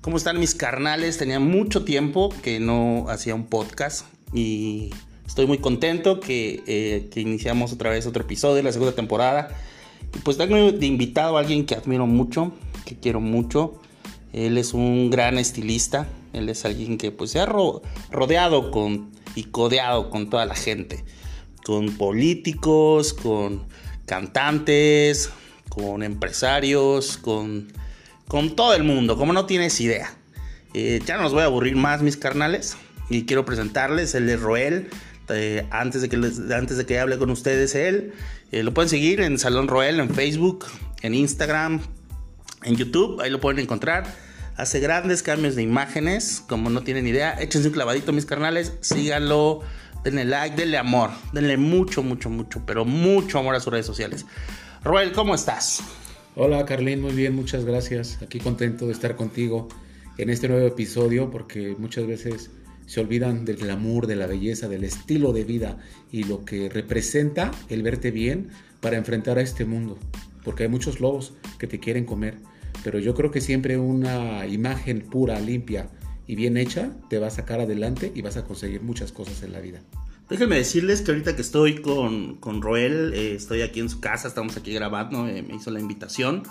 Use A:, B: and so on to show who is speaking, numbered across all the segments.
A: ¿Cómo están mis carnales? Tenía mucho tiempo que no hacía un podcast y estoy muy contento que iniciamos otra vez otro episodio de la segunda temporada. Y pues tengo de invitado a alguien que admiro mucho, que quiero mucho. Él es un gran estilista, él es alguien que pues se ha rodeado y codeado con toda la gente, con políticos, con cantantes, con empresarios, con todo el mundo, como no tienes idea. Ya no los voy a aburrir más, mis carnales, y quiero presentarles. Él es Roel. Antes de que hable con ustedes él, lo pueden seguir en Salón Roel, en Facebook, en Instagram, en YouTube, ahí lo pueden encontrar. Hace grandes cambios de imágenes, como no tienen idea. Échense un clavadito, mis carnales, síganlo, denle like, denle amor, denle mucho, pero mucho amor a sus redes sociales. Roel, ¿cómo estás?
B: Hola Carlín, muy bien, muchas gracias. Aquí contento de estar contigo en este nuevo episodio, porque muchas veces se olvidan del glamour, de la belleza, del estilo de vida y lo que representa el verte bien para enfrentar a este mundo, porque hay muchos lobos que te quieren comer, pero yo creo que siempre una imagen pura, limpia y bien hecha te va a sacar adelante y vas a conseguir muchas cosas en la vida.
A: Déjenme decirles que ahorita que estoy con Roel, estoy aquí en su casa, estamos aquí grabando, me hizo la invitación.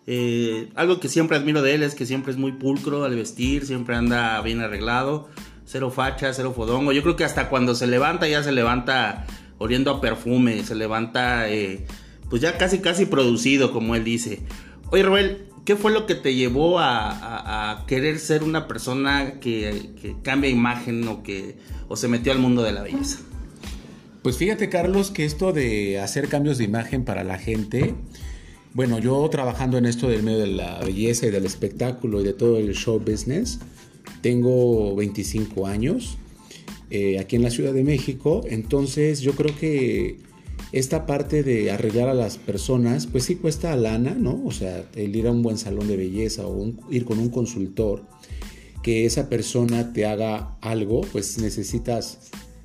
A: Algo que siempre admiro de él es que siempre es muy pulcro al vestir, siempre anda bien arreglado, cero facha, cero fodongo. Yo creo que hasta cuando se levanta, ya se levanta oliendo a perfume, se levanta pues ya casi producido, como él dice. Oye, Roel, ¿qué fue lo que te llevó a querer ser una persona que cambia imagen o se metió al mundo de la belleza?
B: Pues fíjate, Carlos, que esto de hacer cambios de imagen para la gente, bueno, yo trabajando en esto del medio de la belleza y del espectáculo y de todo el show business, tengo 25 años aquí en la Ciudad de México. Entonces yo creo que esta parte de arreglar a las personas, pues sí cuesta lana, ¿no? O sea, el ir a un buen salón de belleza o ir con un consultor, que esa persona te haga algo, pues necesitas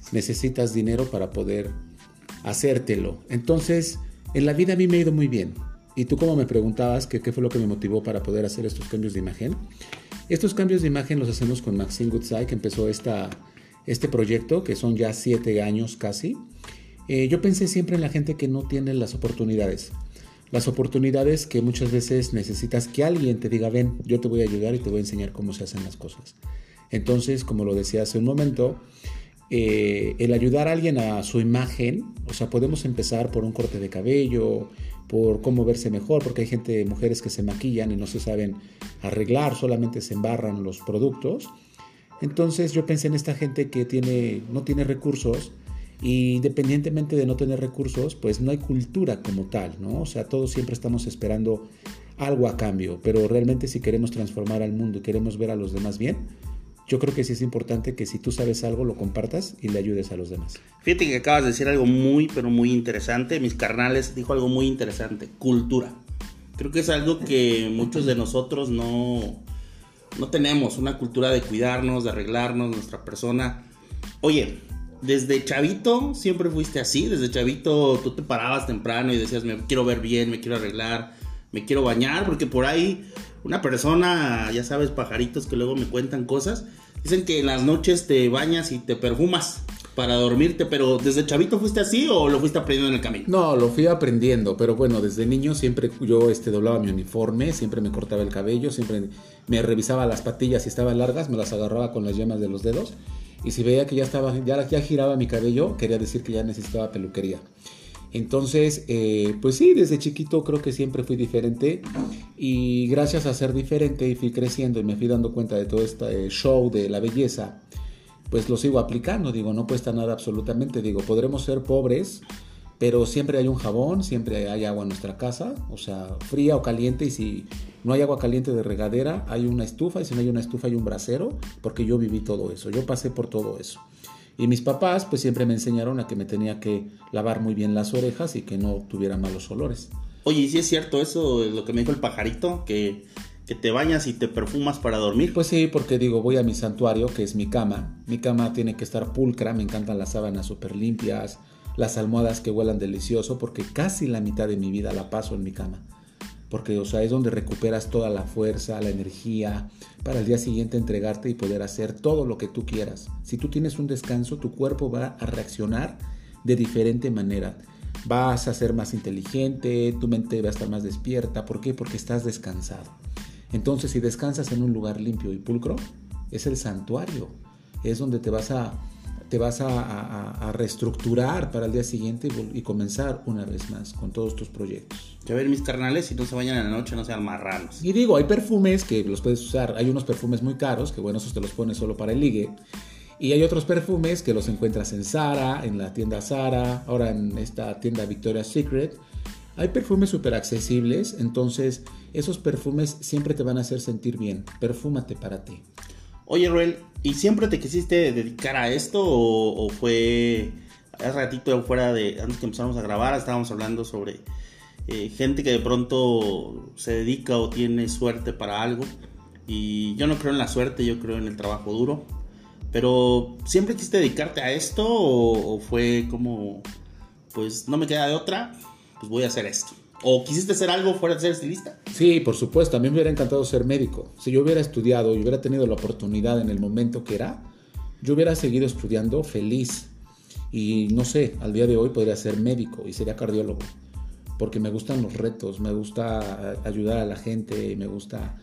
B: dinero para poder hacértelo. Entonces, en la vida a mí me ha ido muy bien. Y tú, como me preguntabas qué fue lo que me motivó para poder hacer estos cambios de imagen. Estos cambios de imagen los hacemos con Maxine Goodside, que empezó este proyecto, que son ya 7 años casi. Yo pensé siempre en la gente que no tiene las oportunidades. Las oportunidades que muchas veces necesitas que alguien te diga, ven, yo te voy a ayudar y te voy a enseñar cómo se hacen las cosas. Entonces, como lo decía hace un momento, el ayudar a alguien a su imagen, o sea, podemos empezar por un corte de cabello, por cómo verse mejor, porque hay mujeres que se maquillan y no se saben arreglar, solamente se embarran los productos. Entonces yo pensé en esta gente que no tiene recursos, y independientemente de no tener recursos, pues no hay cultura como tal, ¿no? O sea, todos siempre estamos esperando algo a cambio, pero realmente si queremos transformar al mundo y queremos ver a los demás bien, yo creo que sí es importante que si tú sabes algo, lo compartas y le ayudes a los demás.
A: Fíjate que acabas de decir algo muy, pero muy interesante. Mis carnales dijo algo muy interesante: cultura. Creo que es algo que muchos de nosotros no tenemos, una cultura de cuidarnos, de arreglarnos, nuestra persona. Oye, desde chavito siempre fuiste así. Desde chavito tú te parabas temprano y decías, me quiero ver bien, me quiero arreglar, me quiero bañar, porque por ahí una persona, ya sabes, pajaritos que luego me cuentan cosas, dicen que en las noches te bañas y te perfumas para dormirte. Pero ¿desde chavito fuiste así o lo fuiste aprendiendo en el camino?
B: No, lo fui aprendiendo, pero bueno, desde niño siempre yo doblaba mi uniforme, siempre me cortaba el cabello, siempre me revisaba las patillas, si estaban largas me las agarraba con las yemas de los dedos, y si veía que ya giraba mi cabello, quería decir que ya necesitaba peluquería. Entonces, pues sí, desde chiquito creo que siempre fui diferente, y gracias a ser diferente y fui creciendo y me fui dando cuenta de todo este show de la belleza, pues lo sigo aplicando. Digo, no cuesta nada absolutamente. Digo, podremos ser pobres, pero siempre hay un jabón, siempre hay agua en nuestra casa, o sea, fría o caliente, y si no hay agua caliente de regadera, hay una estufa, y si no hay una estufa hay un brasero, porque yo viví todo eso, yo pasé por todo eso. Y mis papás pues siempre me enseñaron a que me tenía que lavar muy bien las orejas y que no tuviera malos olores.
A: Oye, ¿y si es cierto eso, lo que me dijo el pajarito, que te bañas y te perfumas para dormir?
B: Pues sí, porque digo, voy a mi santuario, que es mi cama. Mi cama tiene que estar pulcra, me encantan las sábanas súper limpias, las almohadas que huelan delicioso, porque casi la mitad de mi vida la paso en mi cama. porque, o sea, es donde recuperas toda la fuerza, la energía para el día siguiente entregarte y poder hacer todo lo que tú quieras. Si tú tienes un descanso, tu cuerpo va a reaccionar de diferente manera. Vas a ser más inteligente, tu mente va a estar más despierta. ¿Por qué? Porque estás descansado. Entonces, si descansas en un lugar limpio y pulcro, es el santuario. Es donde te vas a reestructurar para el día siguiente y comenzar una vez más con todos tus proyectos.
A: Ya ver, mis carnales, si no se bañan en la noche, no sean marranos.
B: Y digo, hay perfumes que los puedes usar. Hay unos perfumes muy caros, que bueno, esos te los pones solo para el ligue. Y hay otros perfumes que los encuentras en Zara, en la tienda Zara, ahora en esta tienda Victoria's Secret. Hay perfumes súper accesibles, entonces esos perfumes siempre te van a hacer sentir bien. Perfúmate para ti.
A: Oye, Roel, ¿y siempre te quisiste dedicar a esto o fue hace ratito antes que empezamos a grabar, estábamos hablando sobre gente que de pronto se dedica o tiene suerte para algo? Y yo no creo en la suerte, yo creo en el trabajo duro. Pero ¿siempre quisiste dedicarte a esto o fue como, pues no me queda de otra, pues voy a hacer esto? ¿O quisiste hacer algo fuera de ser estilista?
B: Sí, por supuesto. A mí me hubiera encantado ser médico. Si yo hubiera estudiado y hubiera tenido la oportunidad en el momento que era, yo hubiera seguido estudiando feliz. Y no sé, al día de hoy podría ser médico y sería cardiólogo. Porque me gustan los retos, me gusta ayudar a la gente, me gusta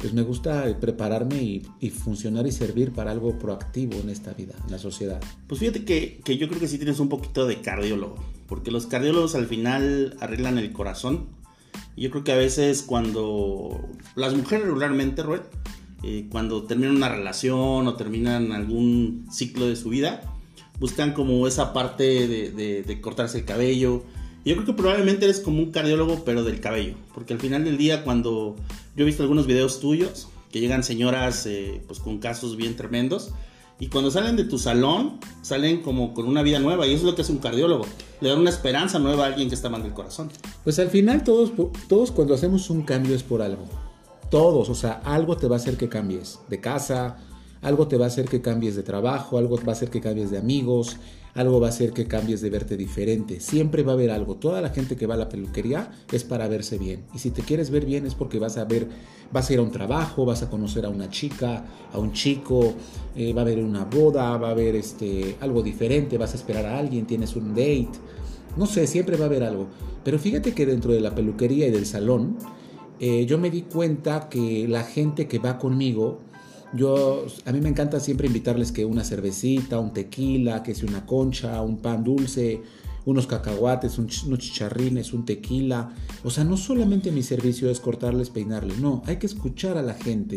B: prepararme y funcionar y servir para algo proactivo en esta vida, en la sociedad.
A: Pues fíjate que yo creo que sí tienes un poquito de cardiólogo, porque los cardiólogos al final arreglan el corazón. Y yo creo que a veces cuando las mujeres regularmente, Roel, cuando terminan una relación o terminan algún ciclo de su vida, buscan como esa parte de cortarse el cabello. Yo creo que probablemente eres como un cardiólogo, pero del cabello. Porque al final del día, cuando yo he visto algunos videos tuyos, que llegan señoras pues con casos bien tremendos, y cuando salen de tu salón, salen como con una vida nueva. Y eso es lo que hace un cardiólogo. Le da una esperanza nueva a alguien que está mal del corazón.
B: Pues al final todos cuando hacemos un cambio es por algo. Todos, o sea, algo te va a hacer que cambies de casa, algo te va a hacer que cambies de trabajo, algo va a hacer que cambies de amigos, algo va a hacer que cambies de verte diferente. Siempre va a haber algo. Toda la gente que va a la peluquería es para verse bien. Y si te quieres ver bien es porque vas a ir a un trabajo, vas a conocer a una chica, a un chico, va a haber una boda, va a haber algo diferente, vas a esperar a alguien, tienes un date. No sé, siempre va a haber algo. Pero fíjate que dentro de la peluquería y del salón, yo me di cuenta que la gente que va conmigo, a mí me encanta siempre invitarles que una cervecita, un tequila, que si una concha, un pan dulce, unos cacahuates, unos chicharrines, un tequila. O sea, no solamente mi servicio es cortarles, peinarles, no, hay que escuchar a la gente.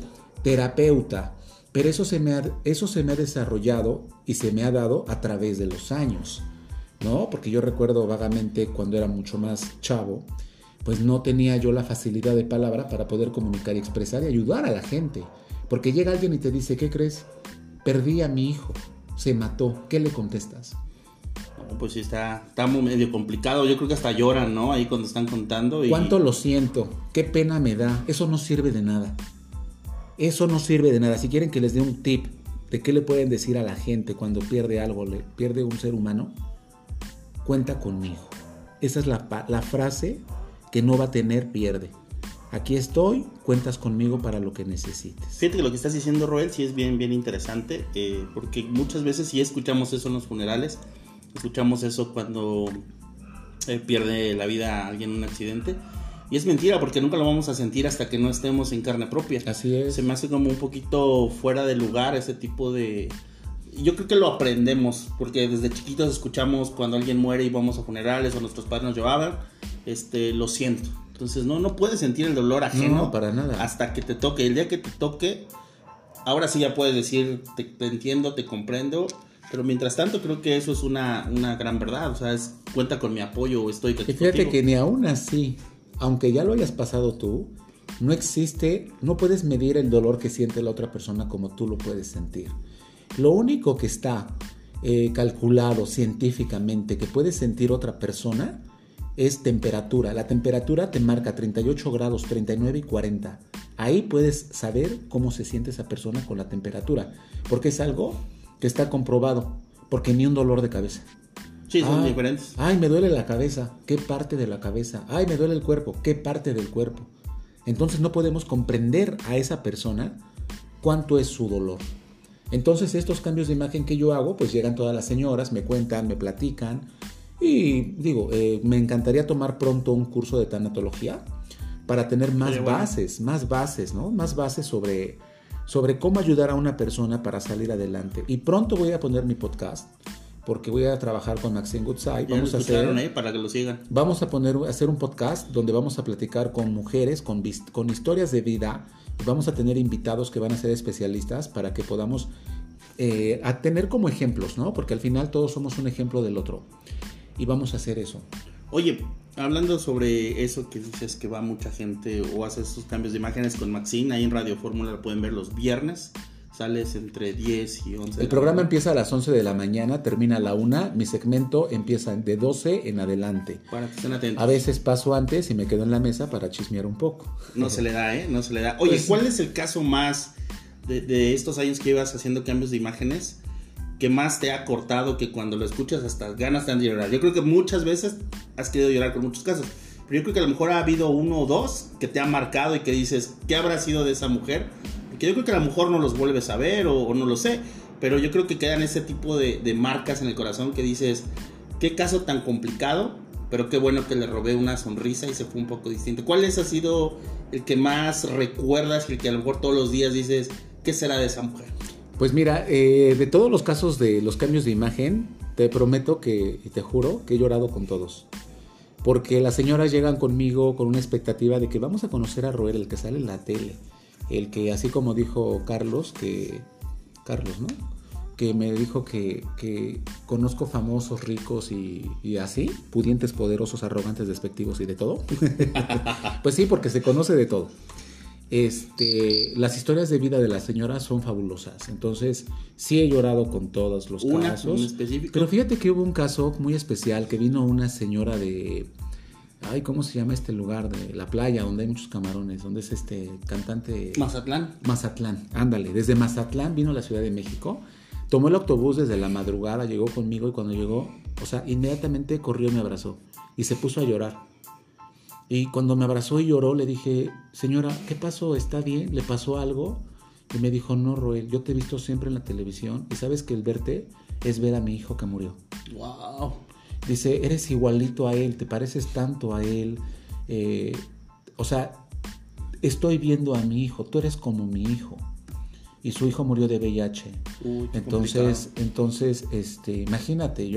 B: Terapeuta. Pero eso se me ha desarrollado y se me ha dado a través de los años, ¿no? Porque yo recuerdo vagamente cuando era mucho más chavo, pues no tenía yo la facilidad de palabra para poder comunicar y expresar y ayudar a la gente. Porque llega alguien y te dice, ¿qué crees? Perdí a mi hijo, se mató. ¿Qué le contestas?
A: No, pues sí, está medio complicado. Yo creo que hasta lloran, ¿no? Ahí cuando están contando.
B: ¿Cuánto lo siento? ¿Qué pena me da? Eso no sirve de nada. Eso no sirve de nada. Si quieren que les dé un tip de qué le pueden decir a la gente cuando pierde algo, pierde un ser humano, cuenta conmigo. Esa es la frase que no va a tener pierde. Aquí estoy, cuentas conmigo para lo que necesites.
A: Fíjate que lo que estás diciendo, Roel, sí es bien, bien interesante, porque muchas veces sí escuchamos eso en los funerales, escuchamos eso cuando pierde la vida alguien en un accidente, y es mentira, porque nunca lo vamos a sentir hasta que no estemos en carne propia.
B: Así es.
A: Se me hace como un poquito fuera de lugar ese tipo de... Yo creo que lo aprendemos, porque desde chiquitos escuchamos cuando alguien muere y vamos a funerales o nuestros padres nos llevaban, lo siento. Entonces no puedes sentir el dolor ajeno.
B: No, para nada.
A: Hasta que te toque. El día que te toque, ahora sí ya puedes decir, te entiendo, te comprendo. Pero mientras tanto creo que eso es una gran verdad. O sea, cuenta con mi apoyo, estoy aquí
B: contigo. Fíjate que ni aún así, aunque ya lo hayas pasado tú, no puedes medir el dolor que siente la otra persona como tú lo puedes sentir. Lo único que está calculado científicamente que puede sentir otra persona es temperatura. La temperatura te marca 38 grados, 39 y 40. Ahí puedes saber cómo se siente esa persona con la temperatura, porque es algo que está comprobado, porque ni un dolor de cabeza.
A: Sí, son diferentes.
B: Ay, me duele la cabeza. ¿Qué parte de la cabeza? Ay, me duele el cuerpo. ¿Qué parte del cuerpo? Entonces no podemos comprender a esa persona cuánto es su dolor. Entonces estos cambios de imagen que yo hago, pues llegan todas las señoras, me cuentan, me platican y digo, me encantaría tomar pronto un curso de tanatología para tener más bases, ¿no? Más bases sobre cómo ayudar a una persona para salir adelante. Y pronto voy a poner mi podcast porque voy a trabajar con Maxine Goodside.
A: Vamos a hacer, para que lo sigan.
B: Vamos a hacer un podcast donde vamos a platicar con mujeres, con historias de vida. Vamos a tener invitados que van a ser especialistas para que podamos a tener como ejemplos, ¿no? Porque al final todos somos un ejemplo del otro. Y vamos a hacer eso.
A: Oye, hablando sobre eso que dices que va mucha gente o hace esos cambios de imágenes con Maxine, ahí en Radio Fórmula lo pueden ver los viernes. Sales entre 10 y 11.
B: El programa empieza a las 11 de la mañana, termina a la 1. Mi segmento empieza de 12 en adelante.
A: Para que estén atentos.
B: A veces paso antes y me quedo en la mesa para chismear un poco.
A: No se le da, ¿eh? No se le da. Oye, pues, ¿cuál es el caso más de estos años que ibas haciendo cambios de imágenes que más te ha cortado, que cuando lo escuchas hasta ganas te han de llorar? Yo creo que muchas veces has querido llorar con muchos casos, pero yo creo que a lo mejor ha habido uno o dos que te han marcado y que dices, ¿qué habrá sido de esa mujer? Que yo creo que a lo mejor no los vuelves a ver o no lo sé, pero yo creo que quedan ese tipo de marcas en el corazón que dices, qué caso tan complicado, pero qué bueno que le robé una sonrisa y se fue un poco distinto. ¿Cuál ha sido el que más recuerdas y el que a lo mejor todos los días dices, qué será de esa mujer?
B: Pues mira, de todos los casos de los cambios de imagen, te prometo y te juro que he llorado con todos. Porque las señoras llegan conmigo con una expectativa de que vamos a conocer a Roel, el que sale en la tele. El que, así como dijo Carlos, ¿no? Que me dijo que conozco famosos, ricos y así, pudientes, poderosos, arrogantes, despectivos y de todo. Pues sí, porque se conoce de todo. Las historias de vida de las señoras son fabulosas. Entonces, sí he llorado con todos los casos.
A: Específico.
B: Pero fíjate que hubo un caso muy especial que vino una señora de... Ay, ¿cómo se llama este lugar? De la playa, donde hay muchos camarones, donde es cantante... Mazatlán, ándale. Desde Mazatlán vino a la Ciudad de México, tomó el autobús desde la madrugada, llegó conmigo y cuando llegó, inmediatamente corrió y me abrazó y se puso a llorar. Y cuando me abrazó y lloró, le dije, señora, ¿qué pasó? ¿Está bien? ¿Le pasó algo? Y me dijo, no, Roel, yo te he visto siempre en la televisión y sabes que el verte es ver a mi hijo que murió.
A: ¡Wow!
B: Dice, eres igualito a él, te pareces tanto a él. Estoy viendo a mi hijo, tú eres como mi hijo. Y su hijo murió de VIH. Entonces, imagínate,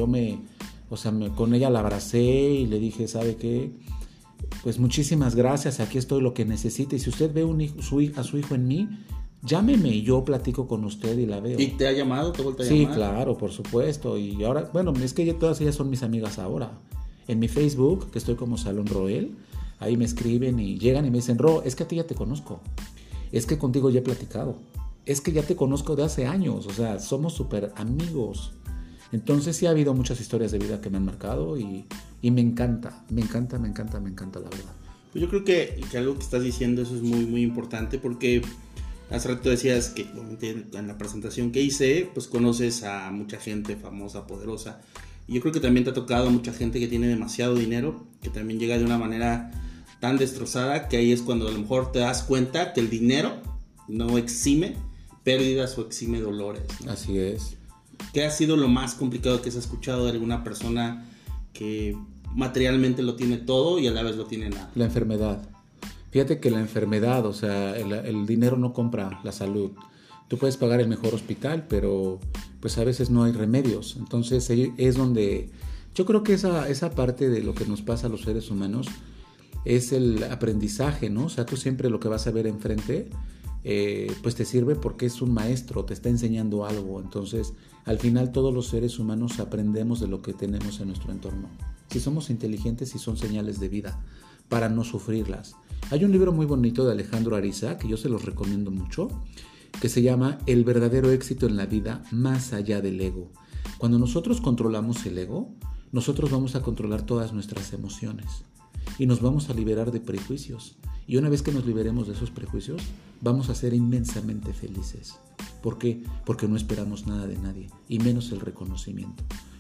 B: con ella la abracé y le dije, ¿sabe qué? Pues muchísimas gracias, aquí estoy, lo que necesite. Y si usted ve a su hijo en mí, llámeme y yo platico con usted y la veo.
A: ¿Y te ha llamado? ¿Te ha vuelto a
B: llamar?
A: Sí,
B: claro, por supuesto. Y ahora, es que todas ellas son mis amigas ahora. En mi Facebook, que estoy como Salón Roel, ahí me escriben y llegan y me dicen, Ro, es que a ti ya te conozco. Es que contigo ya he platicado. Es que ya te conozco de hace años. Somos súper amigos. Entonces sí ha habido muchas historias de vida que me han marcado y me encanta, la verdad.
A: Pues yo creo que algo que estás diciendo, eso es muy, muy importante porque... Hace rato decías que en la presentación que hice, pues conoces a mucha gente famosa, poderosa. Y yo creo que también te ha tocado mucha gente que tiene demasiado dinero, que también llega de una manera tan destrozada que ahí es cuando a lo mejor te das cuenta que el dinero no exime pérdidas o exime dolores, ¿no?
B: Así es.
A: ¿Qué ha sido lo más complicado que has escuchado de alguna persona que materialmente lo tiene todo y a la vez lo tiene nada?
B: La enfermedad. Fíjate que la enfermedad, el dinero no compra la salud. Tú puedes pagar el mejor hospital, pero pues a veces no hay remedios. Entonces es donde yo creo que esa parte de lo que nos pasa a los seres humanos es el aprendizaje, ¿no? Tú siempre lo que vas a ver enfrente, pues te sirve porque es un maestro, te está enseñando algo. Entonces, al final todos los seres humanos aprendemos de lo que tenemos en nuestro entorno. Si somos inteligentes, si son señales de vida, para no sufrirlas. Hay un libro muy bonito de Alejandro Ariza, que yo se los recomiendo mucho, que se llama El verdadero éxito en la vida más allá del ego. Cuando nosotros controlamos el ego, nosotros vamos a controlar todas nuestras emociones y nos vamos a liberar de prejuicios. Y una vez que nos liberemos de esos prejuicios, vamos a ser inmensamente felices. ¿Por qué? Porque no esperamos nada de nadie, y menos el reconocimiento.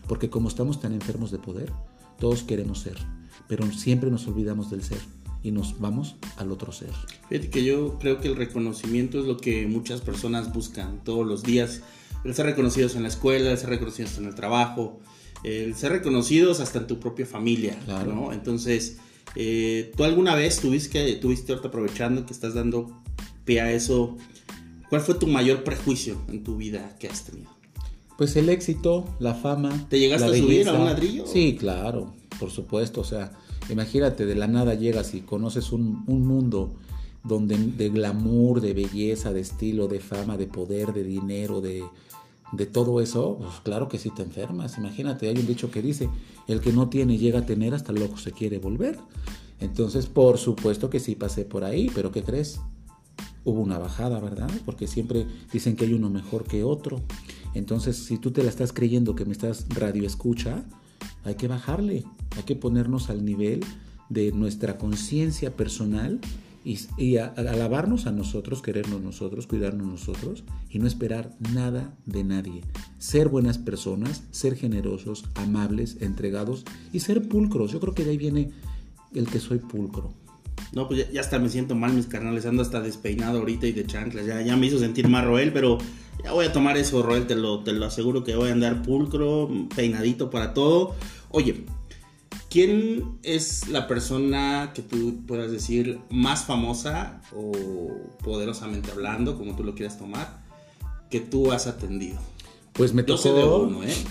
B: porque como estamos tan enfermos de poder, todos queremos ser, pero siempre nos olvidamos del ser y nos vamos al otro ser.
A: Fíjate que yo creo que el reconocimiento es lo que muchas personas buscan todos los días. El ser reconocidos en la escuela, el ser reconocidos en el trabajo, el ser reconocidos hasta en tu propia familia,
B: claro,
A: ¿no? Entonces, ¿tú alguna vez tuviste ahorita aprovechando que estás dando pie a eso, cuál fue tu mayor prejuicio en tu vida que has tenido?
B: Pues el éxito, la fama.
A: ¿Te llegaste a subir a un ladrillo?
B: Sí, claro, por supuesto. O sea, imagínate, de la nada llegas y conoces un mundo donde de glamour, de belleza, de estilo, de fama, de poder, de dinero, de todo eso. Pues claro que sí te enfermas. Imagínate, hay un dicho que dice, el que no tiene llega a tener, hasta loco se quiere volver. Entonces, por supuesto que sí pasé por ahí, pero ¿qué crees? Hubo una bajada, ¿verdad? Porque siempre dicen que hay uno mejor que otro. Entonces, si tú te la estás creyendo que me estás radio escucha, hay que bajarle, hay que ponernos al nivel de nuestra conciencia personal y alabarnos a nosotros, querernos nosotros, cuidarnos nosotros y no esperar nada de nadie. Ser buenas personas, ser generosos, amables, entregados y ser pulcros. Yo creo que de ahí viene el que soy pulcro.
A: No, pues ya hasta me siento mal, mis carnales, ando hasta despeinado ahorita y de chanclas, ya me hizo sentir más Roel, pero ya voy a tomar eso, Roel, te lo aseguro que voy a andar pulcro, peinadito para todo. Oye, ¿quién es la persona que tú puedas decir más famosa o poderosamente hablando, como tú lo quieras tomar, que tú has atendido?
B: Pues me tocó,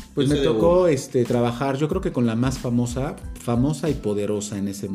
B: trabajar, yo creo que con la más famosa y poderosa en ese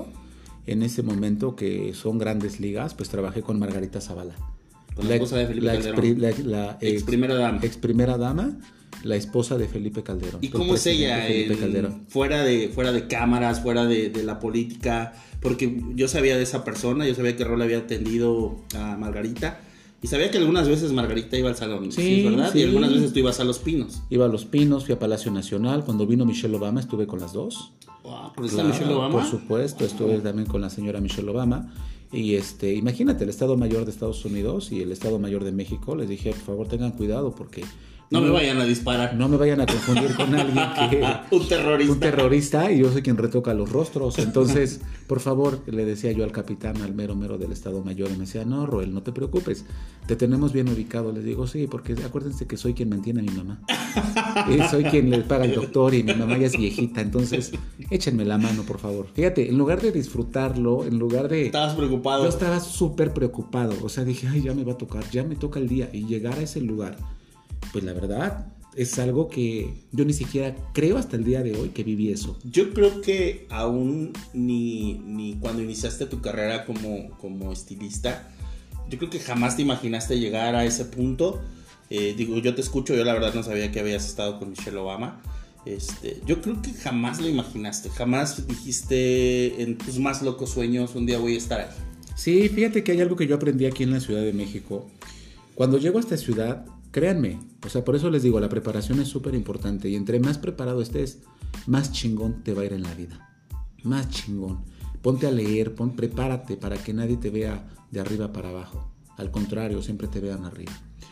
B: momento que son grandes ligas, pues trabajé con Margarita Zavala.
A: Con la esposa de Felipe Calderón.
B: La
A: ex primera dama.
B: La esposa de Felipe Calderón.
A: ¿Y cómo es ella fuera de cámaras, fuera de la política? Porque yo sabía de esa persona, yo sabía que Rol había atendido a Margarita. Y sabía que algunas veces Margarita iba al salón, ¿sí, verdad? Sí. Y algunas veces tú ibas a Los Pinos.
B: Iba a Los Pinos, fui a Palacio Nacional. Cuando vino Michelle Obama estuve con las dos.
A: ¿Por claro, Michelle Obama?
B: Por supuesto, estuve también con la señora Michelle Obama. Y imagínate, el Estado Mayor de Estados Unidos y el Estado Mayor de México, les dije, por favor, tengan cuidado porque...
A: No me vayan a disparar.
B: No me vayan a confundir con alguien que...
A: Un
B: terrorista y yo soy quien retoca los rostros. Entonces, por favor, le decía yo al capitán, al mero del Estado Mayor, y me decía, no, Roel, no te preocupes, te tenemos bien ubicado. Les digo, sí, porque acuérdense que soy quien mantiene a mi mamá. Soy quien le paga el doctor y mi mamá ya es viejita. Entonces, échenme la mano, por favor. Fíjate, en lugar de disfrutarlo, en lugar de...
A: ¿Estabas preocupado?
B: Yo estaba súper preocupado. O sea, dije, ay, ya me va a tocar, ya me toca el día. Y llegar a ese lugar... Pues la verdad, es algo que yo ni siquiera creo hasta el día de hoy que viví eso.
A: Yo creo que aún ni cuando iniciaste tu carrera como estilista, yo creo que jamás te imaginaste llegar a ese punto. Yo te escucho, yo la verdad no sabía que habías estado con Michelle Obama. Yo creo que jamás lo imaginaste, jamás dijiste en tus más locos sueños, un día voy a estar ahí.
B: Sí, fíjate que hay algo que yo aprendí aquí en la Ciudad de México. Cuando llego a esta ciudad... Créanme, o sea, por eso les digo, la preparación es súper importante y entre más preparado estés, más chingón te va a ir en la vida. Más chingón. Ponte a leer, prepárate para que nadie te vea de arriba para abajo. Al contrario, siempre te vean arriba.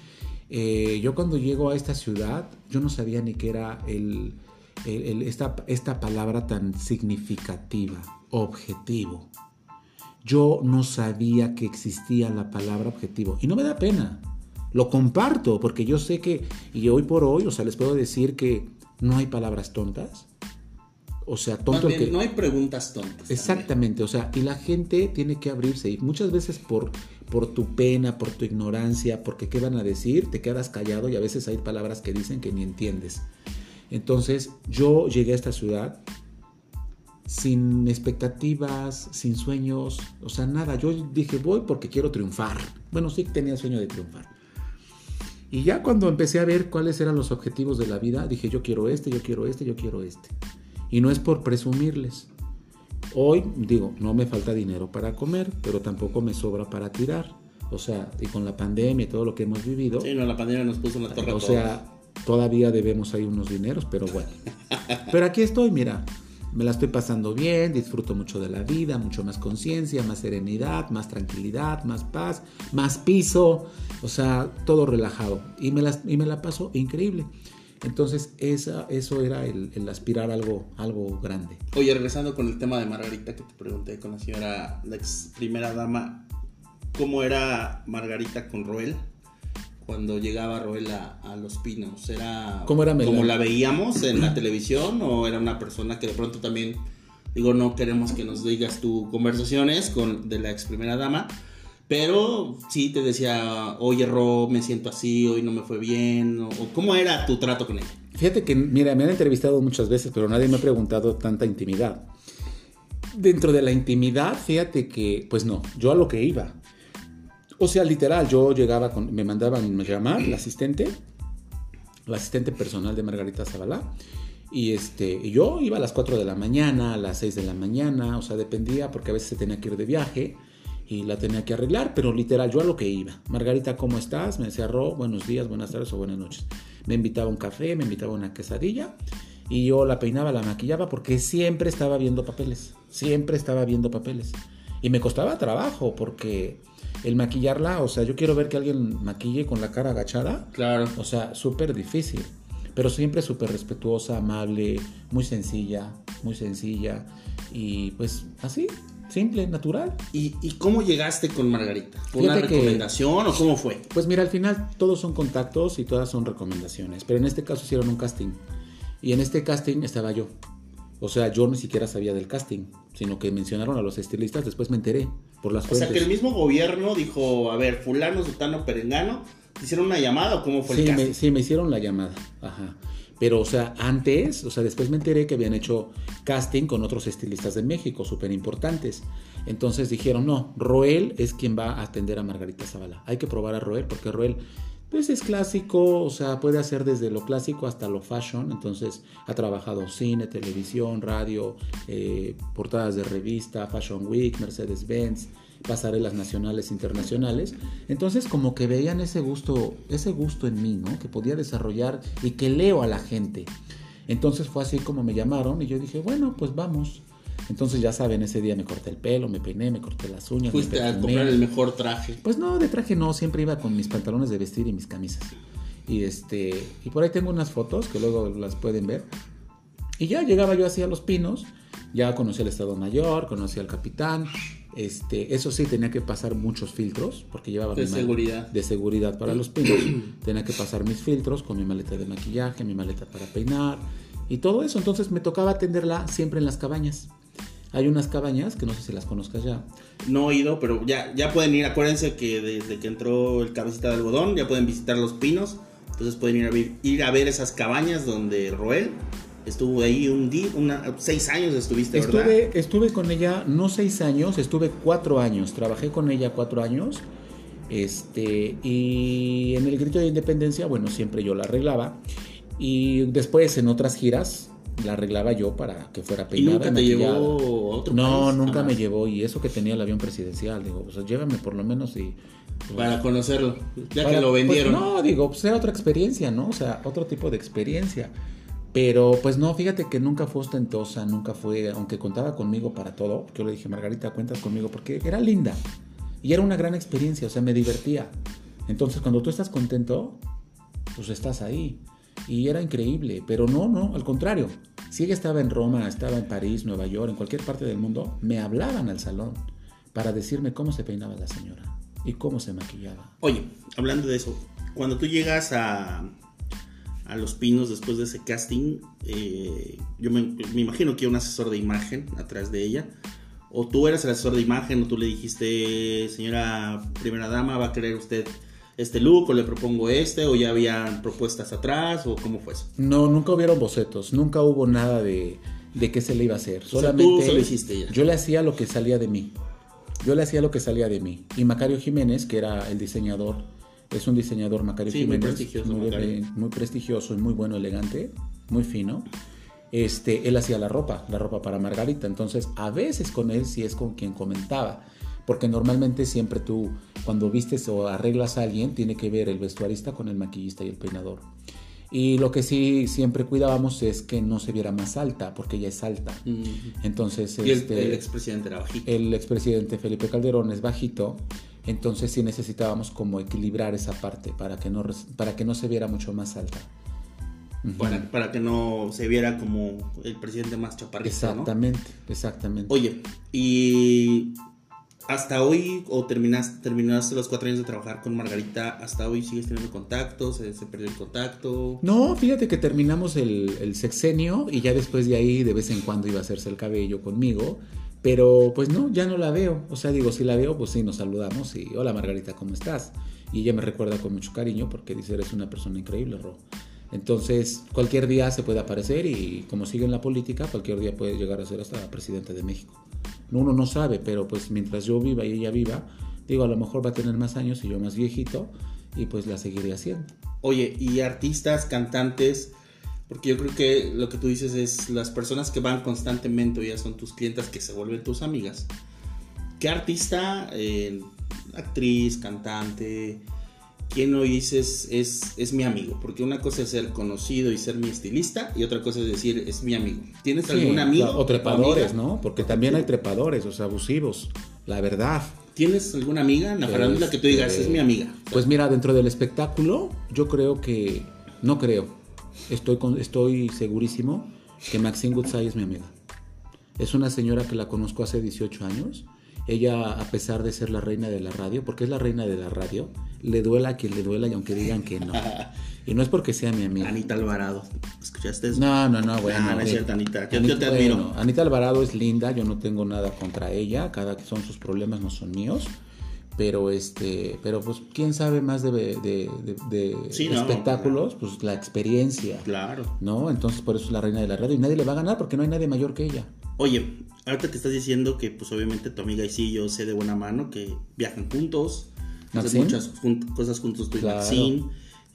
B: Yo cuando llego a esta ciudad, yo no sabía ni qué era esta palabra tan significativa, objetivo. Yo no sabía que existía la palabra objetivo y no me da pena. Lo comparto porque yo sé que, y hoy por hoy, o sea, les puedo decir que no hay palabras tontas. O sea, tonto
A: el que... No hay preguntas tontas.
B: Exactamente, también. O sea, y la gente tiene que abrirse. Y muchas veces por tu pena, por tu ignorancia, porque qué van a decir, te quedas callado y a veces hay palabras que dicen que ni entiendes. Entonces, yo llegué a esta ciudad sin expectativas, sin sueños, o sea, nada. Yo dije, voy porque quiero triunfar. Bueno, sí tenía el sueño de triunfar. Y ya cuando empecé a ver cuáles eran los objetivos de la vida, dije, yo quiero este. Y no es por presumirles. Hoy, no me falta dinero para comer, pero tampoco me sobra para tirar. O sea, y con la pandemia y todo lo que hemos vivido...
A: Sí, la pandemia nos puso en la torre.
B: O sea, todavía debemos ahí unos dineros, pero bueno. Pero aquí estoy, mira, me la estoy pasando bien, disfruto mucho de la vida, mucho más conciencia, más serenidad, más tranquilidad, más paz, más piso, o sea, todo relajado. Y me la paso increíble. Entonces eso era el aspirar a algo grande.
A: Oye, regresando con el tema de Margarita que te pregunté con la señora, la ex primera dama, ¿cómo era Margarita con Roel? Cuando llegaba Roel a Los Pinos, ¿era
B: como
A: la veíamos en la televisión o era una persona que de pronto también, digo, no queremos que nos digas tus conversaciones de la ex primera dama, pero sí te decía, oye Ro, me siento así, hoy no me fue bien, o cómo era tu trato con ella?
B: Fíjate que, mira, me han entrevistado muchas veces, pero nadie me ha preguntado tanta intimidad. Dentro de la intimidad, fíjate que, pues no, yo a lo que iba. O sea, literal, yo llegaba, me mandaban llamar la asistente personal de Margarita Zavala, y yo iba a las 4 de la mañana, a las 6 de la mañana, o sea, dependía, porque a veces se tenía que ir de viaje y la tenía que arreglar, pero literal, yo a lo que iba. Margarita, ¿cómo estás? Me decía, Ro, buenos días, buenas tardes o buenas noches. Me invitaba a un café, me invitaba a una quesadilla, y yo la peinaba, la maquillaba, porque siempre estaba viendo papeles, y me costaba trabajo, porque el maquillarla, o sea, yo quiero ver que alguien maquille con la cara agachada.
A: Claro.
B: O sea, súper difícil. Pero siempre súper respetuosa, amable, muy sencilla. Y pues así, simple, natural.
A: ¿Y cómo llegaste con Margarita? ¿Por una
B: Fíjate
A: recomendación o cómo fue?
B: Pues mira, al final todos son contactos y todas son recomendaciones. Pero en este caso hicieron un casting. Y en este casting estaba yo. O sea, yo ni siquiera sabía del casting, sino que mencionaron a los estilistas, después me enteré por las fuentes.
A: O sea, que el mismo gobierno dijo, a ver, fulano, sutano, perengano, ¿te hicieron una llamada o cómo fue el casting?
B: Sí, me hicieron la llamada, ajá. Pero, o sea, después me enteré que habían hecho casting con otros estilistas de México, súper importantes. Entonces dijeron, no, Roel es quien va a atender a Margarita Zavala. Hay que probar a Roel, porque Roel pues es clásico, o sea, puede hacer desde lo clásico hasta lo fashion. Entonces ha trabajado cine, televisión, radio, portadas de revista, Fashion Week, Mercedes-Benz, pasarelas nacionales e internacionales. Entonces como que veían ese gusto en mí, ¿no? Que podía desarrollar y que leo a la gente. Entonces fue así como me llamaron y yo dije, bueno, pues vamos. Entonces ya saben, ese día me corté el pelo, me peiné, me corté las uñas.
A: ¿Fuiste a comprar el mejor traje?
B: Pues no, de traje no, siempre iba con mis pantalones de vestir y mis camisas. Y por ahí tengo unas fotos que luego las pueden ver. Y ya llegaba yo así a Los Pinos, ya conocí al Estado Mayor, conocí al capitán. Eso sí, tenía que pasar muchos filtros, porque llevaba
A: de
B: seguridad para Los Pinos. Tenía que pasar mis filtros con mi maleta de maquillaje, mi maleta para peinar y todo eso. Entonces me tocaba atenderla siempre en las cabañas. Hay unas cabañas que no sé si las conozcas ya.
A: No he ido, pero ya pueden ir. Acuérdense que desde que entró el Cabecita de Algodón ya pueden visitar Los Pinos. Entonces pueden ir a ver esas cabañas donde Roel estuvo ahí 6 años estuviste, ¿verdad?
B: Estuve con ella, no 6 años, estuve 4 años. Trabajé con ella 4 años. Y en el Grito de Independencia, bueno, siempre yo la arreglaba. Y después en otras giras la arreglaba yo para que fuera peinada.
A: ¿Y nunca te llevó a otro país?
B: No, nunca me llevó, y eso que tenía el avión presidencial, digo, pues llévame por lo menos y... Pues,
A: para conocerlo, que lo vendieron.
B: Pues, no, digo, pues era otra experiencia, ¿no? O sea, otro tipo de experiencia. Pero pues no, fíjate que nunca fue ostentosa, nunca fue, aunque contaba conmigo para todo, porque yo le dije, Margarita, cuentas conmigo, porque era linda y era una gran experiencia, o sea, me divertía. Entonces, cuando tú estás contento, pues estás ahí. Y era increíble, pero no, al contrario. Si ella estaba en Roma, estaba en París, Nueva York, en cualquier parte del mundo, me hablaban al salón para decirme cómo se peinaba la señora y cómo se maquillaba.
A: Oye, hablando de eso, cuando tú llegas a Los Pinos después de ese casting, yo me imagino que hay un asesor de imagen atrás de ella. O tú eras el asesor de imagen, o tú le dijiste, señora primera dama, ¿va a querer usted este look o le propongo o ya habían propuestas atrás o cómo fue eso?
B: No, nunca hubieron bocetos, nunca hubo nada de qué se le iba a hacer. Solamente
A: tú se lo hiciste ya.
B: Yo le hacía lo que salía de mí. Y Macario Jiménez, que era el diseñador, es un diseñador, Macario Jiménez, muy prestigioso y muy bueno, elegante, muy fino. Él hacía la ropa para Margarita. Entonces a veces con él sí es con quien comentaba, porque normalmente siempre tú, cuando vistes o arreglas a alguien, tiene que ver el vestuarista con el maquillista y el peinador. Y lo que sí siempre cuidábamos es que no se viera más alta, porque ella es alta. Entonces,
A: y el expresidente era bajito.
B: El expresidente Felipe Calderón es bajito. Entonces sí necesitábamos como equilibrar esa parte para que no se viera mucho más alta.
A: para que no se viera como el presidente más chaparrito,
B: exactamente,
A: ¿no?
B: Exactamente.
A: Oye, y hasta hoy, o terminaste los 4 años de trabajar con Margarita, hasta hoy sigues teniendo contacto, se perdió el contacto.
B: No, fíjate que terminamos el sexenio y ya después de ahí de vez en cuando iba a hacerse el cabello conmigo, pero pues no, ya no la veo. O sea, digo, si la veo, pues sí, nos saludamos y hola Margarita, ¿cómo estás? Y ella me recuerda con mucho cariño porque dice, eres una persona increíble, Ro. Entonces, cualquier día se puede aparecer y como sigue en la política, cualquier día puede llegar a ser hasta presidente de México. Uno no sabe, pero pues mientras yo viva y ella viva, digo, a lo mejor va a tener más años y yo más viejito y pues la seguiré haciendo.
A: Oye, y artistas, cantantes, porque yo creo que lo que tú dices es las personas que van constantemente, ya son tus clientas que se vuelven tus amigas. ¿Qué artista, actriz, cantante, quién hoy dices es mi amigo? Porque una cosa es ser conocido y ser mi estilista y otra cosa es decir es mi amigo. ¿Tienes algún amigo?
B: O trepadores, ¿no? Porque también hay trepadores, o sea, abusivos, la verdad.
A: ¿Tienes alguna amiga en la farándula que tú digas es mi amiga?
B: Pues mira, dentro del espectáculo yo creo que, no creo, estoy segurísimo que Maxine Goodside es mi amiga. Es una señora que la conozco hace 18 años. Ella, a pesar de ser la reina de la radio, porque es la reina de la radio, le duela a quien le duela y aunque digan que no. Y no es porque sea mi amiga.
A: Anita Alvarado, ¿escuchaste eso?
B: No, bueno.
A: No es cierto, Anita, yo te admiro.
B: Bueno, Anita Alvarado es linda, yo no tengo nada contra ella, cada que son sus problemas, no son míos. Pero pues quién sabe más de
A: sí,
B: espectáculos,
A: no,
B: pues la experiencia.
A: Claro.
B: ¿No? Entonces por eso es la reina de la radio y nadie le va a ganar porque no hay nadie mayor que ella.
A: Oye, ahorita que estás diciendo que pues obviamente tu amiga y sí, yo sé de buena mano que viajan juntos, hacen muchas cosas juntos, tú y
B: claro.
A: Maxine,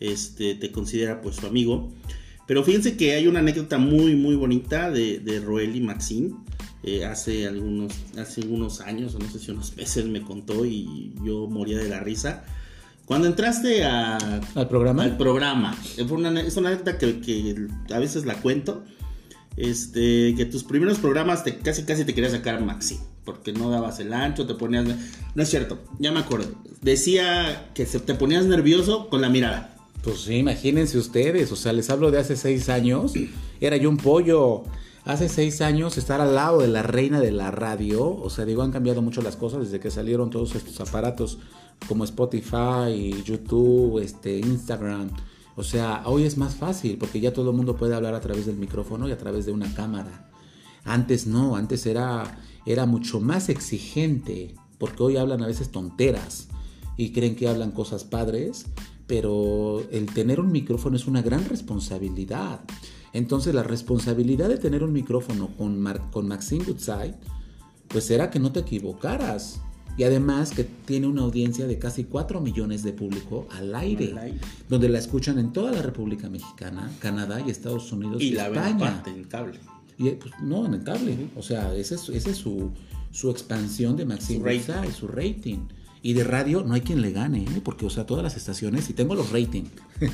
A: te considera pues su amigo. Pero fíjense que hay una anécdota muy muy bonita de Roel y Maxine. Hace algunos años, o no sé si unos meses, me contó y yo moría de la risa. Cuando entraste
B: ¿Al programa?
A: Es una anécdota que a veces la cuento. Que tus primeros programas casi te quería sacar Maxine, porque no dabas el ancho, te ponías... No es cierto, ya me acuerdo. Decía que te ponías nervioso con la mirada.
B: Pues sí, imagínense ustedes, o sea, les hablo de hace 6 años, era yo un pollo. Hace 6 años estar al lado de la reina de la radio, o sea, digo, han cambiado mucho las cosas desde que salieron todos estos aparatos como Spotify, YouTube, Instagram. O sea, hoy es más fácil porque ya todo el mundo puede hablar a través del micrófono y a través de una cámara. Antes no, antes era mucho más exigente porque hoy hablan a veces tonteras y creen que hablan cosas padres, pero el tener un micrófono es una gran responsabilidad. Entonces la responsabilidad de tener un micrófono con Maxine Goodside, pues era que no te equivocaras. Y además que tiene una audiencia de casi 4 millones de público al aire, donde la escuchan en toda la República Mexicana, Canadá y Estados Unidos y
A: la
B: España.
A: ven aparte en cable.
B: Y, pues, no, en el cable. O sea, ese es su expansión de Maxine Goodside, su rating. Y de radio no hay quien le gane, porque, o sea, todas las estaciones, y tengo los ratings.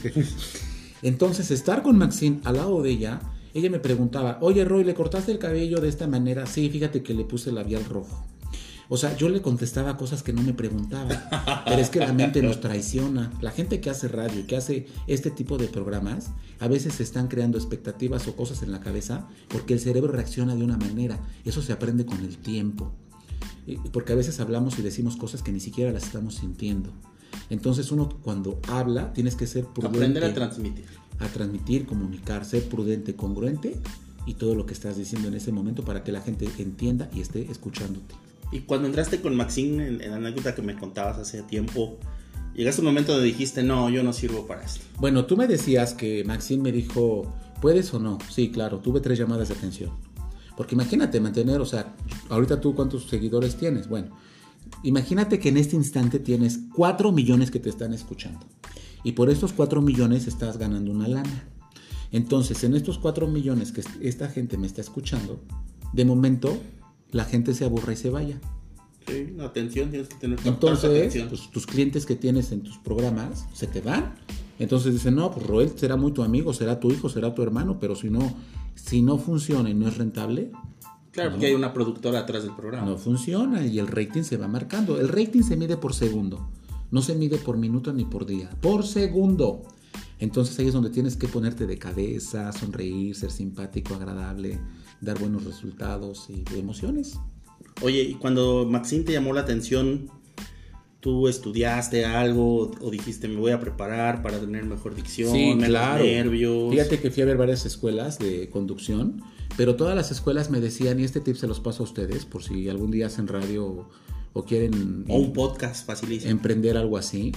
B: Entonces, estar con Maxine al lado de ella me preguntaba, oye, Roy, ¿le cortaste el cabello de esta manera? Sí, fíjate que le puse el labial rojo. O sea, yo le contestaba cosas que no me preguntaba, pero es que la mente nos traiciona. La gente que hace radio y que hace este tipo de programas, a veces se están creando expectativas o cosas en la cabeza porque el cerebro reacciona de una manera. Eso se aprende con el tiempo, porque a veces hablamos y decimos cosas que ni siquiera las estamos sintiendo. Entonces uno cuando habla tienes que ser prudente.
A: Aprender a transmitir.
B: A transmitir, comunicar, ser prudente, congruente y todo lo que estás diciendo en ese momento para que la gente entienda y esté escuchándote.
A: Y cuando entraste con Maxine en la anécdota que me contabas hace tiempo, llegaste a un momento donde dijiste, no, yo no sirvo para esto.
B: Bueno, tú me decías que Maxine me dijo, ¿puedes o no? Sí, claro, tuve 3 llamadas de atención. Porque imagínate mantener, o sea, ahorita tú ¿cuántos seguidores tienes? Bueno, imagínate que en este instante tienes 4 millones que te están escuchando. Y por estos 4 millones estás ganando una lana. Entonces, en estos 4 millones que esta gente me está escuchando, de momento la gente se aburre y se vaya.
A: Sí, la atención, tienes que tener
B: entonces, pues, tus clientes que tienes en tus programas se te van. Entonces dicen, no, pues Roel será muy tu amigo, será tu hijo, será tu hermano, pero si no funciona y no es rentable...
A: Claro, porque hay una productora atrás del programa.
B: No funciona y el rating se va marcando. El rating se mide por segundo, no se mide por minuto ni por día, por segundo. Entonces ahí es donde tienes que ponerte de cabeza, sonreír, ser simpático, agradable, dar buenos resultados y emociones.
A: Oye, y cuando Maxine te llamó la atención, ¿tú estudiaste algo o dijiste me voy a preparar para tener mejor dicción,
B: Sí,
A: menos
B: claro.
A: nervios?
B: Fíjate que fui a ver varias escuelas de conducción, pero todas las escuelas me decían, y este tip se los paso a ustedes, por si algún día hacen radio o quieren
A: O un podcast facilísimo.
B: emprender algo así.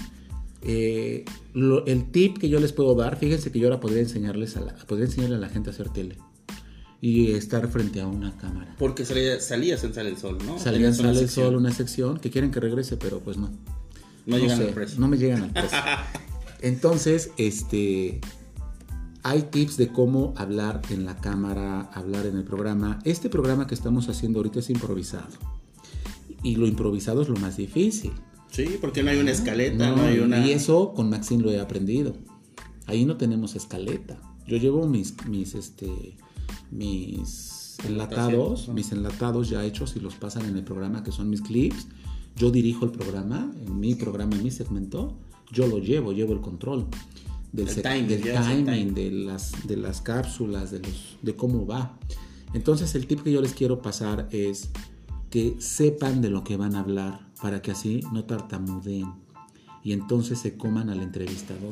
B: El tip que yo les puedo dar, fíjense que yo ahora podría enseñarle a la gente a hacer tele y estar frente a una cámara.
A: Porque salías en Sale el Sol, ¿no?
B: Salía en
A: Tenías una
B: Sale el
A: sección.
B: Sol, una sección que quieren que regrese, pero pues no.
A: No llegan al precio.
B: No me llegan al precio. Entonces, hay tips de cómo hablar en la cámara, hablar en el programa. Este programa que estamos haciendo ahorita es improvisado. Y lo improvisado es lo más difícil.
A: Sí, porque no hay una escaleta, no hay una...
B: Y eso con Maxine lo he aprendido. Ahí no tenemos escaleta. Yo llevo mis enlatados, mis enlatados ya hechos y los pasan en el programa, que son mis clips. Yo dirijo el programa, en mi segmento. Yo lo llevo el control del timing, de las cápsulas, de cómo va. Entonces el tip que yo les quiero pasar es que sepan de lo que van a hablar para que así no tartamudeen y entonces se coman al entrevistador.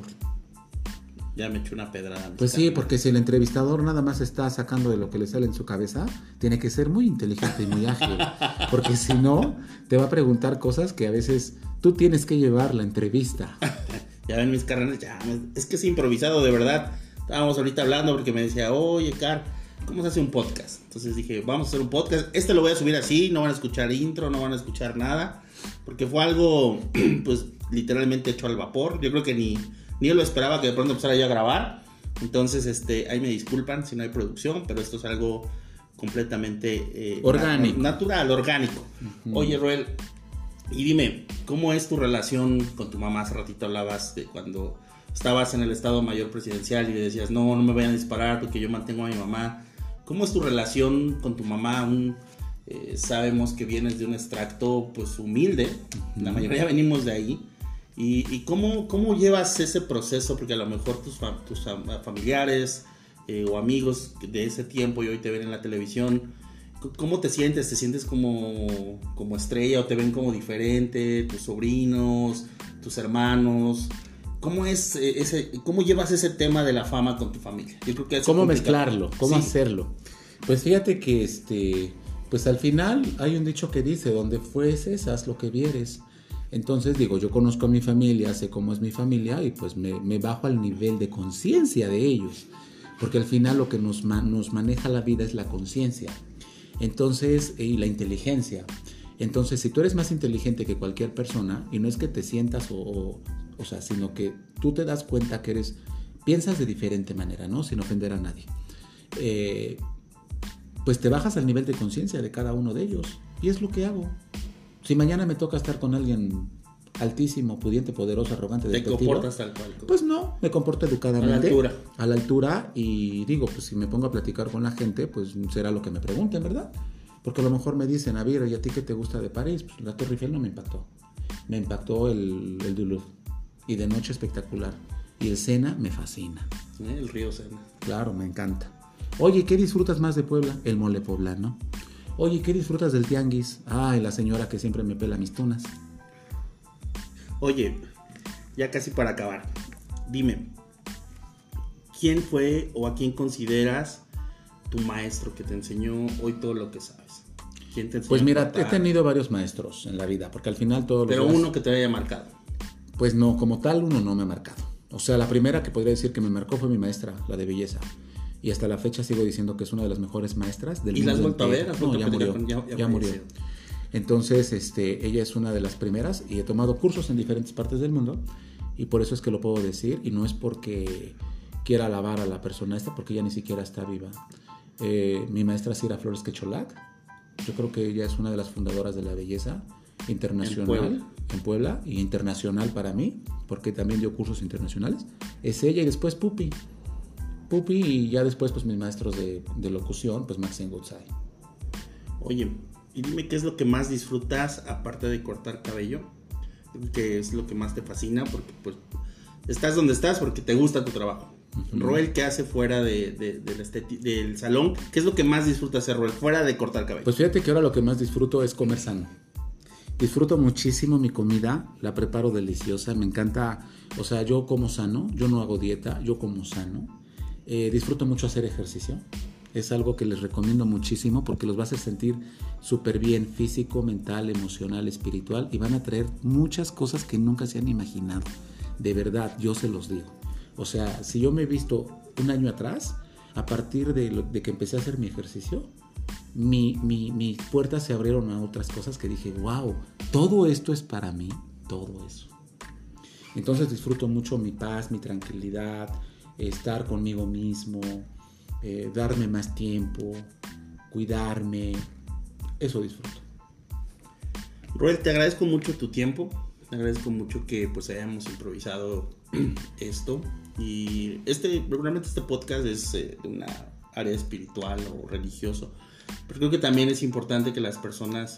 A: Ya me eché una pedrada.
B: Pues sí, porque si el entrevistador nada más está sacando de lo que le sale en su cabeza, tiene que ser muy inteligente y muy ágil, porque si no, te va a preguntar cosas que a veces tú tienes que llevar la entrevista.
A: Ya ven mis carreras, es que es improvisado, de verdad. Estábamos ahorita hablando porque me decía, oye, Car, ¿cómo se hace un podcast? Entonces dije, vamos a hacer un podcast. Lo voy a subir así, no van a escuchar intro, no van a escuchar nada, porque fue algo, pues, literalmente hecho al vapor. Yo creo que ni él lo esperaba que de pronto empezara yo a grabar. Entonces, ahí me disculpan si no hay producción, pero esto es algo completamente
B: orgánico.
A: Natural, orgánico. Uh-huh. Oye, Roel, y dime, ¿cómo es tu relación con tu mamá? Hace ratito hablabas de cuando estabas en el Estado Mayor Presidencial y le decías, no me vayan a disparar porque yo mantengo a mi mamá. ¿Cómo es tu relación con tu mamá? Sabemos que vienes de un extracto pues humilde, la mayoría venimos de ahí. ¿Y cómo llevas ese proceso? Porque a lo mejor tus familiares o amigos de ese tiempo y hoy te ven en la televisión. ¿Cómo te sientes? ¿Te sientes como estrella o te ven como diferente? ¿Tus sobrinos? ¿Tus hermanos? ¿Cómo llevas ese tema de la fama con tu familia? Yo creo que es
B: ¿Cómo mezclarlo? ¿Cómo hacerlo? Pues fíjate que pues al final hay un dicho que dice, donde fueses, haz lo que vieres. Entonces digo, yo conozco a mi familia, sé cómo es mi familia y pues me bajo al nivel de conciencia de ellos. Porque al final lo que nos maneja la vida es la conciencia. Entonces, y la inteligencia. Entonces, si tú eres más inteligente que cualquier persona, y no es que te sientas o sea, sino que tú te das cuenta que piensas de diferente manera, ¿no? Sin ofender a nadie. Pues te bajas al nivel de conciencia de cada uno de ellos. Y es lo que hago. Si mañana me toca estar con alguien altísimo, pudiente, poderoso, arrogante, despectivo,
A: ¿te comportas tal cual?
B: Pues no, me comporto educadamente.
A: A la altura.
B: Y digo, pues si me pongo a platicar con la gente, pues será lo que me pregunten, ¿verdad? Porque a lo mejor me dicen, a ver, ¿y a ti qué te gusta de París? Pues la Torre Eiffel no me impactó. Me impactó el Louvre. Y de noche espectacular. Y el Sena me fascina.
A: El río Sena.
B: Claro, me encanta. Oye, ¿qué disfrutas más de Puebla? El mole poblano. Oye, ¿qué disfrutas del tianguis? Ay, la señora que siempre me pela mis tunas.
A: Oye, ya casi para acabar, dime, ¿quién fue o a quién consideras tu maestro que te enseñó hoy todo lo que sabes? ¿Quién te enseñó?
B: Pues mira, he tenido varios maestros en la vida, porque al final todos
A: los días... Pero uno que te haya marcado.
B: Pues no, como tal, uno no me ha marcado. O sea, la primera que podría decir que me marcó fue mi maestra, la de belleza. Y hasta la fecha sigo diciendo que es una de las mejores maestras del mundo.
A: ¿Y la has vuelto a ver?
B: No, ya murió. Entonces, ella es una de las primeras y he tomado cursos en diferentes partes del mundo y por eso es que lo puedo decir y no es porque quiera alabar a la persona esta, porque ella ni siquiera está viva. Mi maestra Cira Flores Quecholac, yo creo que ella es una de las fundadoras de la belleza internacional en Puebla y internacional para mí, porque también dio cursos internacionales. Es ella y después Pupi y ya después pues mis maestros de locución, pues Maxine Goodside.
A: Oye, y dime qué es lo que más disfrutas aparte de cortar cabello, que es lo que más te fascina, porque pues estás donde estás porque te gusta tu trabajo. Roel, ¿qué hace fuera del salón? ¿Qué es lo que más disfruta hacer, Roel, fuera de cortar cabello?
B: Pues fíjate que ahora lo que más disfruto es comer sano. Disfruto muchísimo mi comida, la preparo deliciosa, me encanta, o sea, yo como sano, yo no hago dieta, yo como sano. Disfruto mucho hacer ejercicio, es algo que les recomiendo muchísimo porque los va a hacer sentir súper bien, físico, mental, emocional, espiritual, y van a traer muchas cosas que nunca se han imaginado. De verdad, yo se los digo. O sea, si yo me he visto un año atrás, a partir de que empecé a hacer mi ejercicio, mis puertas se abrieron a otras cosas que dije, wow, todo esto es para mí, todo eso. Entonces disfruto mucho mi paz, mi tranquilidad, estar conmigo mismo, darme más tiempo, cuidarme, eso disfruto.
A: Roel, te agradezco mucho tu tiempo, te agradezco mucho que pues hayamos improvisado esto, y regularmente este podcast es de una área espiritual o religioso, pero creo que también es importante que las personas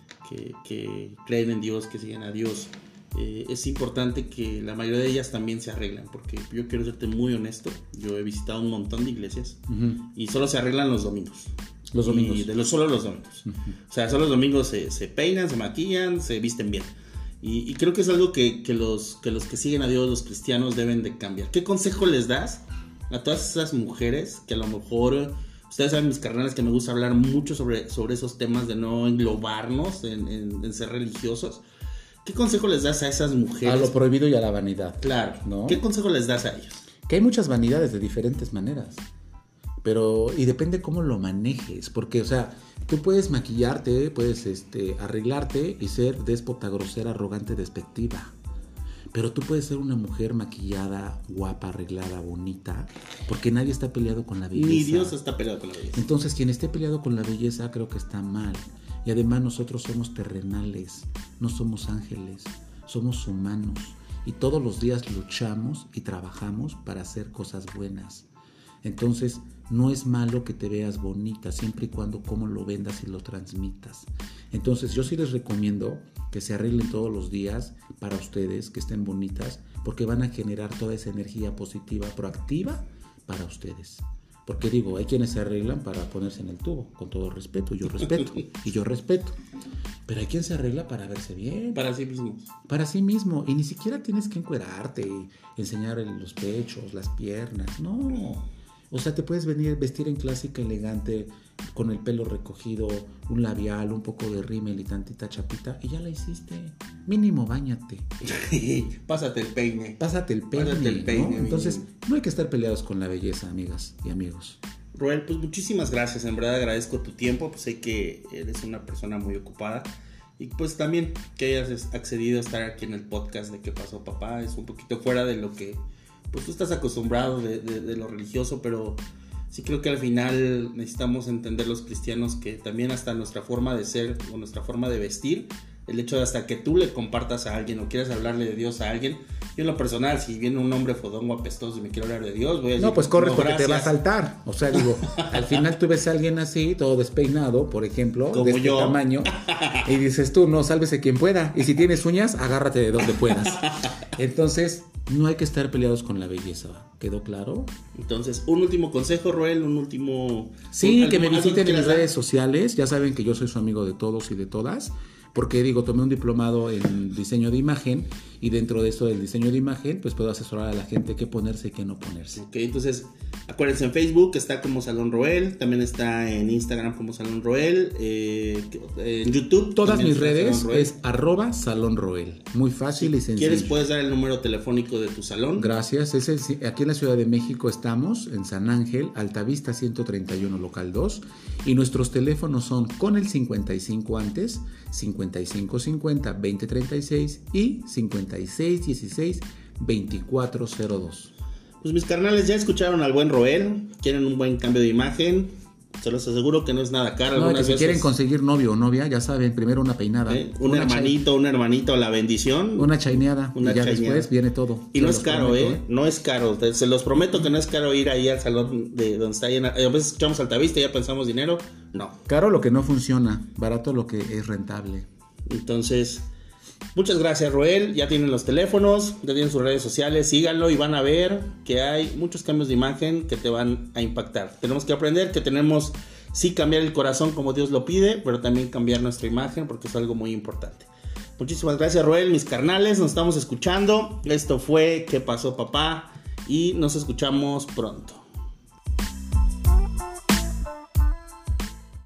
A: que creen en Dios, que siguen a Dios, es importante que la mayoría de ellas también se arreglan, porque yo quiero serte muy honesto, yo he visitado un montón de iglesias y solo se arreglan los domingos.
B: Los domingos.
A: Solo los domingos. O sea, solo los domingos se peinan, se maquillan, se visten bien. Y creo que es algo que los que siguen a Dios, los cristianos, deben de cambiar. ¿Qué consejo les das a todas esas mujeres que a lo mejor... Ustedes saben, mis carnales, que me gusta hablar mucho sobre esos temas de no englobarnos en ser religiosos. ¿Qué consejo les das a esas mujeres?
B: A lo prohibido y a la vanidad.
A: Claro,
B: ¿no?
A: ¿Qué consejo les das a ellas?
B: Que hay muchas vanidades de diferentes maneras. Y depende cómo lo manejes. Porque, o sea, tú puedes maquillarte, puedes arreglarte y ser déspota, grosera, arrogante, despectiva. Pero tú puedes ser una mujer maquillada, guapa, arreglada, bonita, porque nadie está peleado con la belleza.
A: Ni Dios está peleado con la belleza.
B: Entonces, quien esté peleado con la belleza creo que está mal. Y además nosotros somos terrenales, no somos ángeles, somos humanos. Y todos los días luchamos y trabajamos para hacer cosas buenas. Entonces, no es malo que te veas bonita, siempre y cuando cómo lo vendas y lo transmitas. Entonces, yo sí les recomiendo que se arreglen todos los días para ustedes, que estén bonitas, porque van a generar toda esa energía positiva, proactiva para ustedes. Porque digo, hay quienes se arreglan para ponerse en el tubo, con todo respeto, yo respeto, y yo respeto. Pero hay quien se arregla para verse bien.
A: Para sí mismo.
B: Para sí mismo, y ni siquiera tienes que encuerarte y enseñar los pechos, las piernas, no. O sea, te puedes vestir en clásica elegante, con el pelo recogido, un labial, un poco de rímel y tantita chapita, y ya la hiciste. Mínimo, báñate.
A: Pásate el peine.
B: Pásate el peine, ¿no? Entonces, no hay que estar peleados con la belleza, amigas y amigos.
A: Roel, pues muchísimas gracias, en verdad agradezco tu tiempo, pues sé que eres una persona muy ocupada, y pues también que hayas accedido a estar aquí en el podcast de ¿Qué pasó, papá? Es un poquito fuera de lo que pues tú estás acostumbrado de lo religioso, pero sí creo que al final necesitamos entender los cristianos que también hasta nuestra forma de ser o nuestra forma de vestir, el hecho de hasta que tú le compartas a alguien o quieras hablarle de Dios a alguien, yo en lo personal, si viene un hombre fodongo apestoso y me quiere hablar de Dios, voy a decir,
B: no, pues corres porque
A: gracias.
B: Te va a saltar. O sea, digo, al final tú ves a alguien así, todo despeinado, por ejemplo,
A: como
B: de este tamaño, y dices tú, no, sálvese quien pueda. Y si tienes uñas, agárrate de donde puedas. Entonces, no hay que estar peleados con la belleza. ¿Quedó claro?
A: Entonces, un último consejo, Roel, un último...
B: Sí, que me visiten en mis redes sociales. Ya saben que yo soy su amigo de todos y de todas. Porque digo, tomé un diplomado en diseño de imagen, y dentro de eso del diseño de imagen, pues puedo asesorar a la gente qué ponerse y qué no ponerse.
A: Ok, entonces acuérdense, en Facebook está como Salón Roel, también está en Instagram como Salón Roel, en YouTube.
B: Todas mis redes es @SalónRoel. Muy fácil y sencillo.
A: ¿Quieres? Puedes dar el número telefónico de tu salón.
B: Gracias. Aquí en la Ciudad de México estamos, en San Ángel, Altavista 131, local 2. Y nuestros teléfonos son con el 55 antes, 5550-2036 y 5616-2402.
A: Pues mis carnales ya escucharon al buen Roel, quieren un buen cambio de imagen, se los aseguro que no es nada caro.
B: No, que si quieren conseguir novio o novia, ya saben, primero una peinada.
A: Un hermanito, la bendición.
B: Una chaineada. Y ya después viene todo.
A: Y no es caro, no es caro. Se los prometo que no es caro ir ahí al salón de donde está llena. A veces escuchamos Altavista y ya pensamos dinero. No.
B: Caro lo que no funciona, barato lo que es rentable.
A: Entonces, Muchas gracias, Roel. Ya tienen los teléfonos, ya tienen sus redes sociales, síganlo y van a ver que hay muchos cambios de imagen que te van a impactar. Tenemos que aprender que tenemos sí cambiar el corazón como Dios lo pide, pero también cambiar nuestra imagen porque es algo muy importante. Muchísimas gracias, Roel, mis carnales, nos estamos escuchando. Esto fue ¿Qué pasó, papá? Y nos escuchamos pronto.